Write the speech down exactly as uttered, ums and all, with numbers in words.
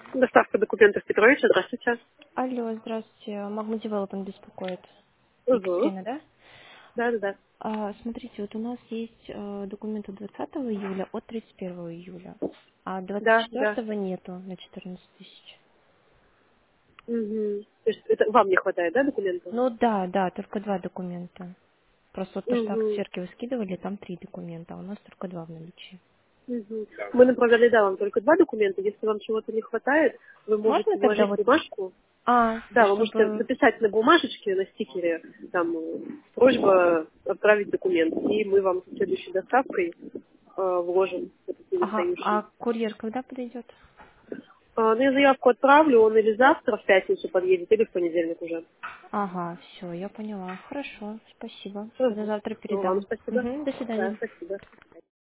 Доставка документов Петровича. Здравствуйте. Алло, здравствуйте. Магма Девелопмент беспокоит. Угу. Екатерина, да? Да, да, да. А, смотрите, вот у нас есть э, документы двадцатого июля от тридцать первого июля, а двадцать Да, да. четвёртого нету на четырнадцать тысяч. Угу. То есть это вам не хватает, да, документов? Ну да, да, только два документа. Просто вот то, что Угу. аксерки вы скидывали, там три документа, а у нас только два в наличии. Угу. Мы направляли, да, вам только два документа. Если вам чего-то не хватает, вы Можно можете тогда вложить вот... бумажку. А, Да, вы можете чтобы... написать на бумажечке, на стикере, там, э, просьба отправить документ. И мы вам с следующей доставкой э, вложим этот Ага, недостающий. а курьер когда подойдет? А, ну, я заявку отправлю, он или завтра в пятницу подъедет, или в понедельник уже. Ага, все, я поняла. Хорошо, спасибо. Тогда Угу. завтра Ну, вам передам. спасибо. Мгм, до Да, свидания. спасибо.